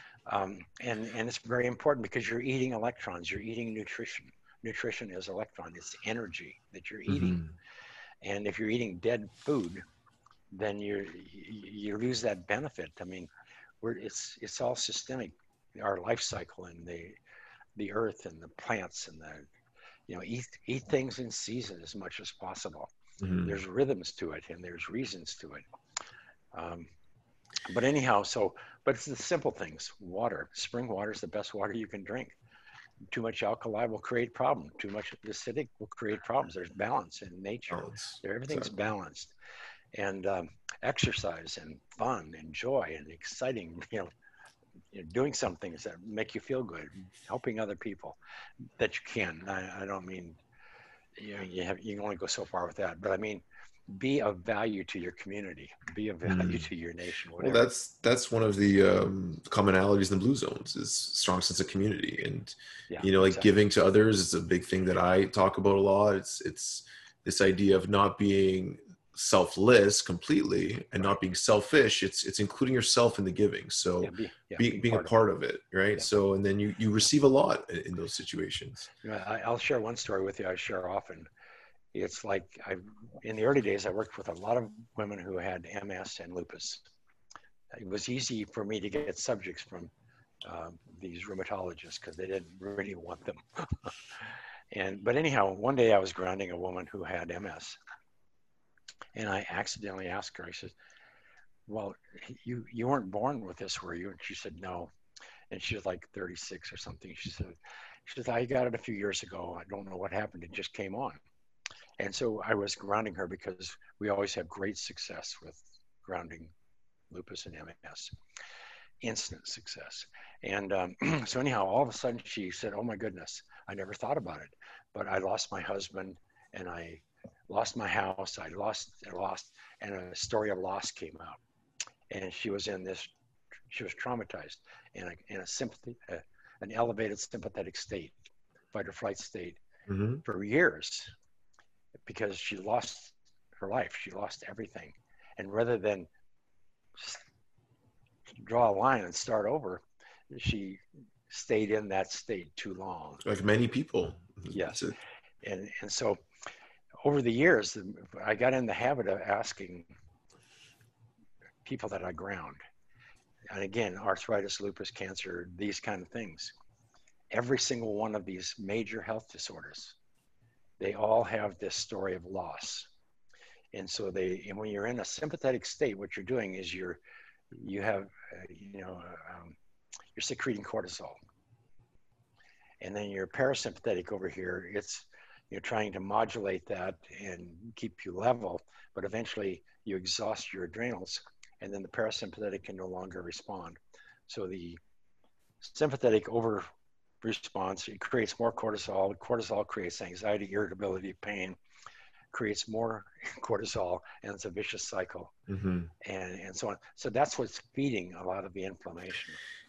And it's very important because you're eating electrons, you're eating nutrition. Nutrition is electron, it's energy that you're eating. Mhm. And if you're eating dead food, then you lose that benefit. I mean, it's all systemic. Our life cycle and the earth and the plants and the eat things in season as much as possible. Mhm. There's rhythms to it and there's reasons to it. Um, but anyhow, but it's the simple things. Water, spring water is the best water you can drink. Too much alkali will create problems. Too much acidic will create problems. There's balance in nature. Balance. Everything's Exactly. balanced. And exercise and fun and joy and exciting, doing some things that make you feel good, helping other people that you can. I don't mean you can only go so far with that, but I mean be of value to your community, be of value Mm. to your nation, Well, whatever. that's one of the commonalities in the blue zones is strong sense of community, and Yeah, like exactly. giving to others is a big thing that I talk about a lot. It's this idea of not being selfless completely and Right. not being selfish. It's including yourself in the giving. Yeah, So be being a part of it. part of it, right? Yeah, So and then you yeah. receive a lot in those situations. I'll share one story with you. I share often. It's like in the early days, I worked with a lot of women who had MS and lupus. It was easy for me to get subjects from these rheumatologists because they didn't really want them. But anyhow, one day I was grounding a woman who had MS, and I accidentally asked her. I said, "Well, you weren't born with this, were you?" And she said, "No." And she was like 36 or something. She said, "I got it a few years ago. I don't know what happened. It just came on." And so I was grounding her because we always have great success with grounding lupus and MS, instant success. And so anyhow, all of a sudden she said, "Oh my goodness, I never thought about it, but I lost my husband and I lost my house. I lost, and a story of loss came out. And she was traumatized in a sympathy, an elevated sympathetic state, fight or flight state Hmm. for years because she lost her life. She lost everything. And rather than draw a line and start over, she stayed in that state too long. Like many people, it's Yes. a, And so over the years, I got in the habit of asking people that I ground, and again, arthritis, lupus, cancer, these kind of things. Every single one of these major health disorders, they all have this story of loss. And when you're in a sympathetic state, what you're doing is you have, you're secreting cortisol. And then your parasympathetic over here, it's you're trying to modulate that and keep you level, but eventually you exhaust your adrenals, and then the parasympathetic can no longer respond. So the sympathetic over response, it creates more cortisol. Cortisol creates anxiety, irritability, pain, creates more cortisol, and it's a vicious cycle, mhm. and so on. So that's what's feeding a lot of the inflammation.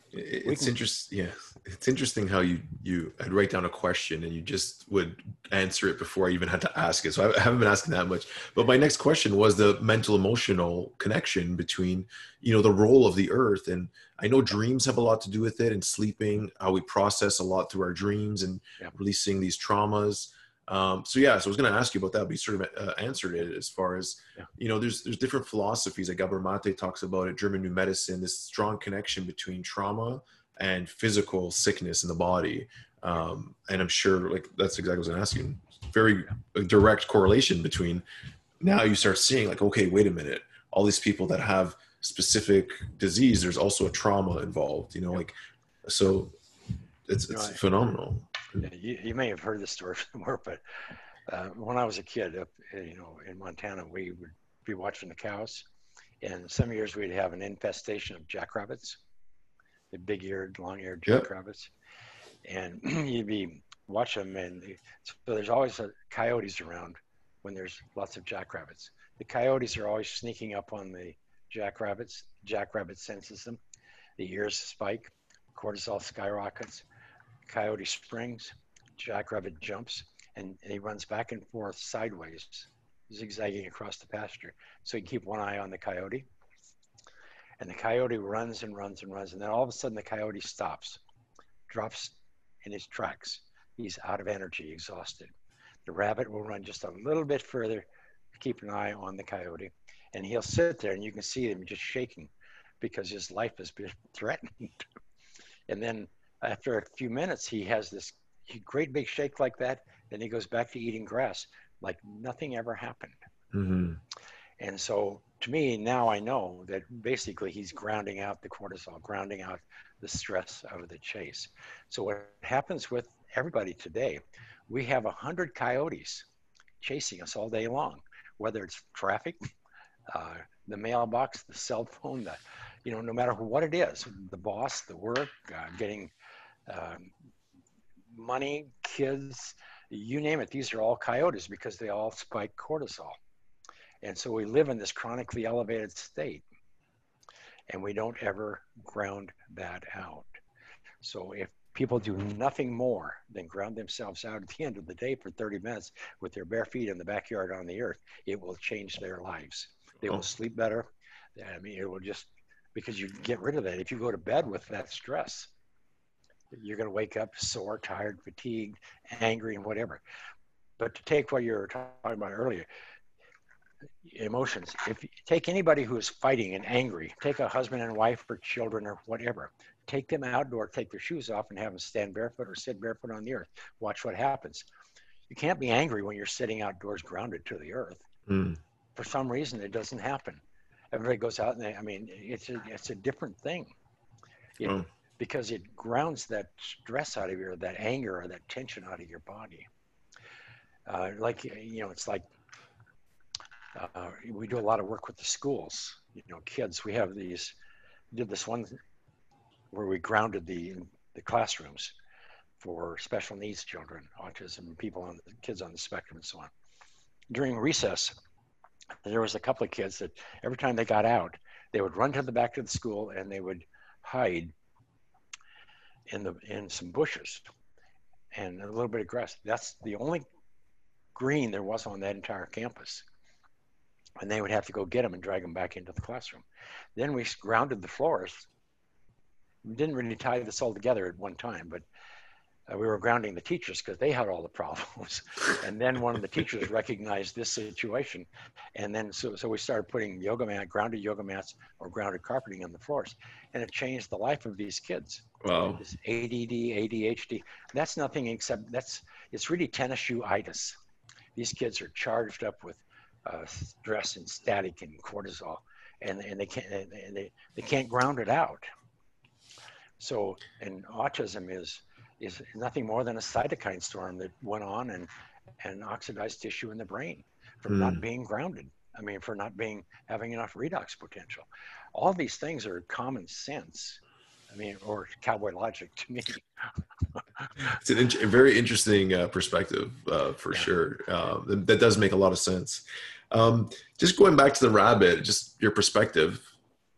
It's interesting. Yeah, it's interesting how I'd write down a question and you just would answer it before I even had to ask it. So I haven't been asking that much. But my next question was the mental emotional connection between, the role of the earth. And I know dreams have a lot to do with it, and sleeping, how we process a lot through our dreams and releasing these traumas. So I was going to ask you about that, but you sort of answered it as far as, there's different philosophies. Like Gabor Mate talks about it, German New Medicine, this strong connection between trauma and physical sickness in the body. And I'm sure like that's exactly what I was asking. Very direct correlation between, now you start seeing like, okay, wait a minute, all these people that have specific disease, there's also a trauma involved, like, so it's phenomenal. You may have heard this story somewhere, but when I was a kid up, in Montana, we would be watching the cows, and some years we'd have an infestation of jackrabbits, the big-eared, long-eared jackrabbits, and you'd be watching them, and so there's always coyotes around when there's lots of jackrabbits. The coyotes are always sneaking up on the jackrabbits. Jackrabbit senses them. The ears spike, cortisol skyrockets. Coyote springs, jackrabbit jumps, and he runs back and forth sideways, zigzagging across the pasture. So you keep one eye on the coyote, and the coyote runs and runs and runs, and then all of a sudden the coyote stops, drops in his tracks. He's out of energy, exhausted. The rabbit will run just a little bit further, keep an eye on the coyote, and he'll sit there, and you can see him just shaking because his life has been threatened. And then after a few minutes, he has this great big shake like that. Then he goes back to eating grass like nothing ever happened. Mm-hmm. And so to me, now I know that basically he's grounding out the cortisol, grounding out the stress of the chase. So what happens with everybody today, we have 100 coyotes chasing us all day long, whether it's traffic, the mailbox, the cell phone, no matter what it is, the boss, the work, getting money, kids, you name it. These are all coyotes because they all spike cortisol. And so we live in this chronically elevated state, and we don't ever ground that out. So if people do nothing more than ground themselves out at the end of the day for 30 minutes with their bare feet in the backyard on the earth, it will change their lives. They will sleep better. I mean, it will just, because you get rid of that. If you go to bed with that stress, you're going to wake up sore, tired, fatigued, angry, and whatever. But to take what you were talking about earlier, emotions. If you take anybody who is fighting and angry, take a husband and wife or children or whatever, take them outdoor, take their shoes off and have them stand barefoot or sit barefoot on the earth. Watch what happens. You can't be angry when you're sitting outdoors grounded to the earth. For some reason, it doesn't happen. Everybody goes out and it's a different thing. Because it grounds that stress out of that anger or that tension out of your body. It's like we do a lot of work with the schools. Kids, we did this one where we grounded the classrooms for special needs children, autism, kids on the spectrum and so on. During recess, there was a couple of kids that every time they got out, they would run to the back of the school and they would hide in some bushes and a little bit of grass. That's the only green there was on that entire campus. And they would have to go get them and drag them back into the classroom. Then we grounded the floors. We didn't really tie this all together at one time, but we were grounding the teachers because they had all the problems. And then one of the teachers recognized this situation. And then so we started putting grounded yoga mats or grounded carpeting on the floors. And it changed the life of these kids. Wow. This ADD, ADHD, that's nothing except it's really tennis shoe-itis. These kids are charged up with stress and static and cortisol, and they can't ground it out. So, and autism is nothing more than a cytokine storm that went on and oxidized tissue in the brain from not being grounded. I mean, for not having enough redox potential. All these things are common sense. I mean, or cowboy logic to me. It's a very interesting perspective for sure. That does make a lot of sense. Just going back to the rabbit, just your perspective.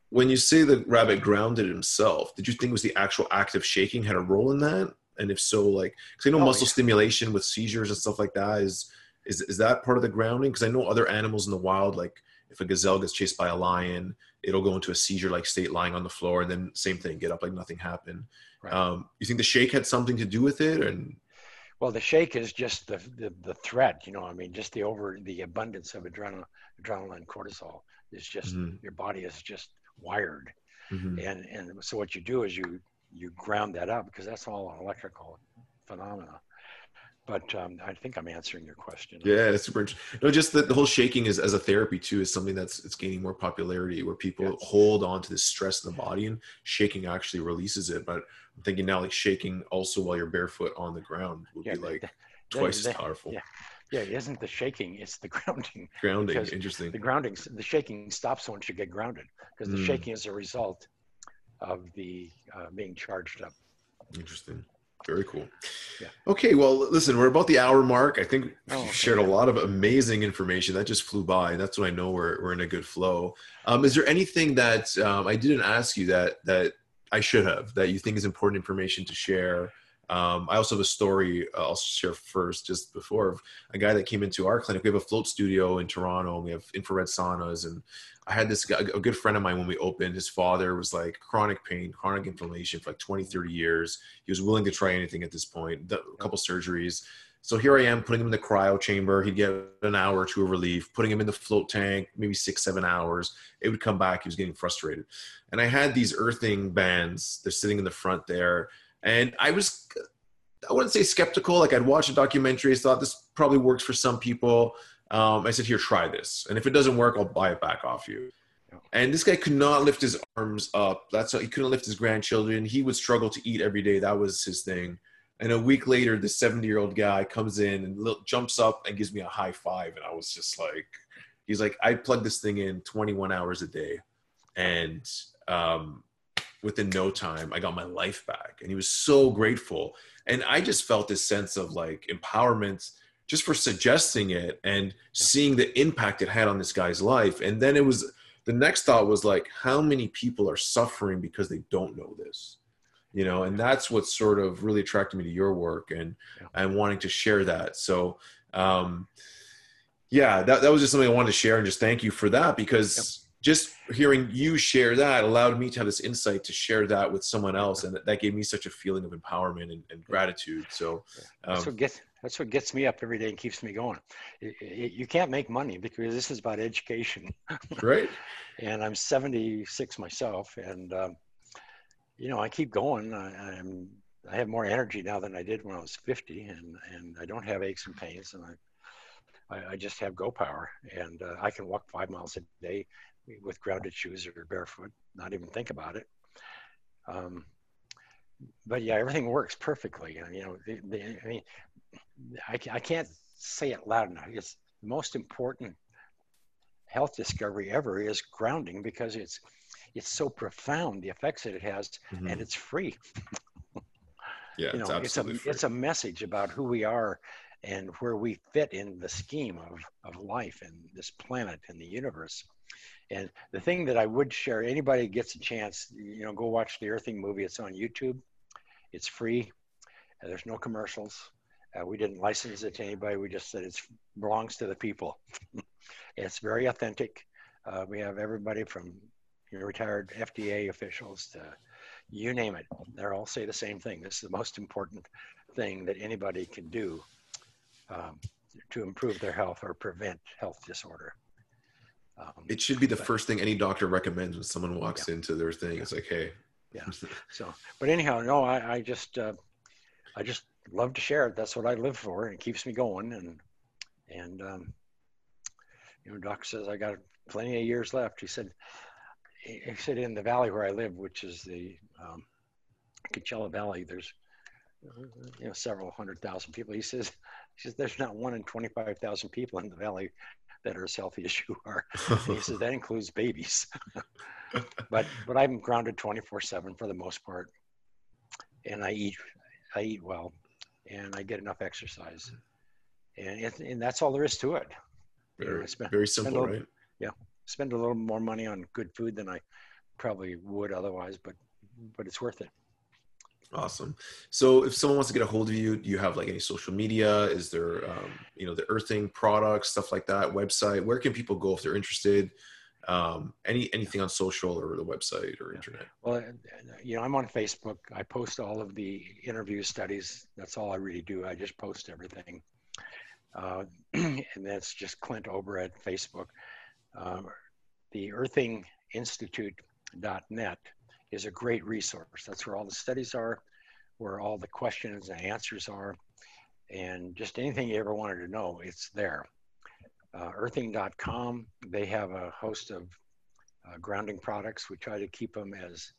when you say the rabbit grounded himself, did you think it was the actual act of shaking had a role in that? And if so, like, because I know Oh muscle yeah. stimulation with seizures and stuff like that is that part of the grounding? Because I know other animals in the wild, like if a gazelle gets chased by a lion, it'll go into a seizure-like state, lying on the floor, and then same thing, get up like nothing happened. Right. You think the shake had something to do with it? And Well, the shake is just the threat, I mean, just the abundance of adrenaline, cortisol is just, mhm, your body is just wired. mhm. And so what you do is you ground that up, because that's all an electrical phenomena. But I think I'm answering your question. Yeah, it's super interesting. No, just the whole shaking is as a therapy too is something that's it's gaining more popularity where Yeah. people hold on to this stress in the body and shaking actually releases it. But I'm thinking now like shaking also while you're barefoot on the ground would Yeah. be like They, twice as they, powerful. yeah. Yeah. It isn't the shaking, it's the grounding, Grounding, because interesting. the shaking stops once you get grounded, because the Mm, shaking is a result of the being charged up. interesting. Very cool. Yeah. Okay, well, listen, we're about the hour mark. I think Oh, you've okay. shared a Yeah. lot of amazing information that just flew by. That's when I know we're in a good flow. Is there anything that I didn't ask you that I should have that you think is important information to share? I also have a story I'll share first, just before of a guy that came into our clinic. We have a float studio in Toronto, and we have infrared saunas. And I had this guy, a good friend of mine, when we opened. His father was like chronic pain, chronic inflammation for like 20, 30 years. He was willing to try anything at this point, a Yep. couple surgeries. So here I am putting him in the cryo chamber. He'd get an hour or two of relief, putting him in the float tank, maybe 6, 7 hours. It would come back. He was getting frustrated. And I had these earthing bands. They're sitting in the front there. And I wouldn't say skeptical. Like I'd watch a documentary. I thought this probably works for some people. I said, here, try this. And if it doesn't work, I'll buy it back off you. Yep. And this guy could not lift his arms up. That's how he couldn't lift his grandchildren. He would struggle to eat every day. That was his thing. And a week later, this 70-year-old guy comes in and jumps up and gives me a high five. And I was just like, he's like, I plugged this thing in 21 hours a day. And within no time, I got my life back. And he was so grateful. And I just felt this sense of like empowerment just for suggesting it and seeing the impact it had on this guy's life. And then the next thought was like, how many people are suffering because they don't know this? And that's what sort of really attracted me to your work and wanting to share that. So, yeah, that was just something I wanted to share, and just thank you for that, because just hearing you share that allowed me to have this insight to share that with someone else. And that gave me such a feeling of empowerment and gratitude. So, That's what gets me up every day and keeps me going. You can't make money, because this is about education. right. And I'm 76 myself, and I keep going. I have more energy now than I did when I was 50, and I don't have aches and pains, and I just have go power, and I can walk 5 miles a day with grounded shoes or barefoot, not even think about it. But yeah, everything works perfectly. I can't say it loud enough. It's the most important health discovery ever is grounding, because it's so profound, the effects that it has, Mm-hmm. and it's free. Yeah, it's absolutely free. It's a message about who we are and where we fit in the scheme of life and this planet and the universe. And the thing that I would share, anybody gets a chance, go watch the Earthing movie. It's on YouTube. It's free. There's no commercials. We didn't license it to anybody. We just said it belongs to the people. It's very authentic. We have everybody from retired FDA officials to you name it. They all say the same thing. This is the most important thing that anybody can do to improve their health or prevent health disorder. It should be the first thing any doctor recommends when someone walks into their thing. It's like, hey. Yeah. So, but anyhow, no, I just love to share it. That's what I live for, and it keeps me going. And doctor says I got plenty of years left. He said in the valley where I live, which is the Coachella Valley, there's several 100,000 people. He says there's not 1 in 25,000 people in the valley that are as healthy as you are. And he says that includes babies. but I'm grounded 24/7 for the most part, and I eat well, and I get enough exercise, and that's all there is to it. Very simple, right? Yeah, spend a little more money on good food than I probably would otherwise, but it's worth it. Awesome. So if someone wants to get a hold of you, do you have like any social media? Is there, the earthing products, stuff like that, website? Where can people go if they're interested? Anything on social or the website or internet? Well, I'm on Facebook. I post all of the interview studies. That's all I really do. I just post everything. And that's just Clint Ober at Facebook. The earthinginstitute.net is a great resource. That's where all the studies are, where all the questions and answers are, and just anything you ever wanted to know, it's there. Earthing.com, they have a host of grounding products. We try to keep them as,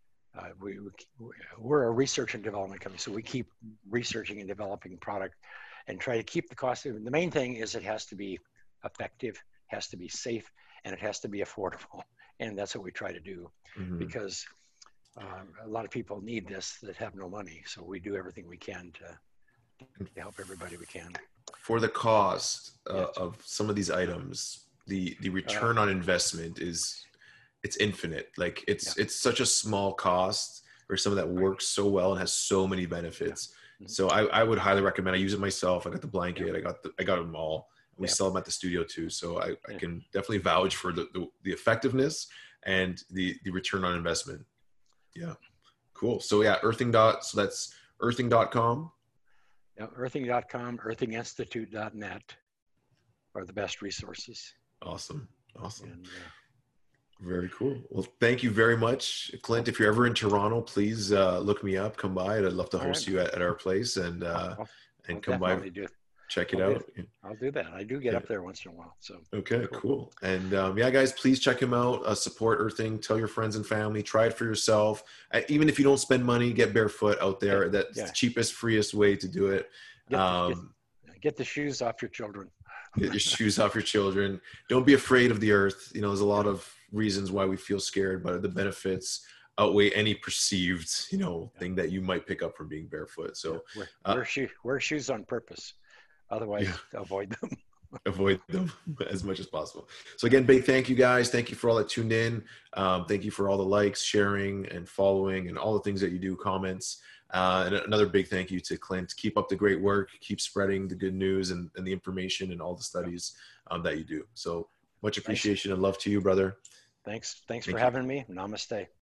we're a research and development company, so we keep researching and developing product and try to keep the cost. The main thing is it has to be effective, has to be safe, and it has to be affordable. And that's what we try to do, because a lot of people need this that have no money. So we do everything we can to help everybody we can. For the cost of some of these items, the return on investment it's infinite. Like it's such a small cost for something that works so well and has so many benefits. So I would highly recommend. I use it myself. I got the blanket. I got them all. We sell them at the studio too. So I can definitely vouch for the effectiveness and the return on investment. Yeah. Cool. So so that's earthing.com. Yeah, earthing.com, earthinginstitute.net are the best resources. Awesome. And, very cool. Well, thank you very much, Clint. If you're ever in Toronto, please look me up, come by. I'd love to host you at our place and come by. Check it out. I'll do that. I do get up there once in a while. So okay, cool. And guys, please check him out. Support Earthing. Tell your friends and family. Try it for yourself. Even if you don't spend money, get barefoot out there. That's the cheapest, freest way to do it. Get the shoes off your children. Get your shoes off your children. Don't be afraid of the earth. There's a lot of reasons why we feel scared, but the benefits outweigh any perceived, thing that you might pick up from being barefoot. So wear shoes on purpose. Otherwise, avoid them. Avoid them as much as possible. So again, big thank you guys. Thank you for all that tuned in. Thank you for all the likes, sharing, and following, and all the things that you do, comments. And another big thank you to Clint. Keep up the great work. Keep spreading the good news and the information and all the studies that you do. So much appreciation and love to you, brother. Thanks for having me. Namaste.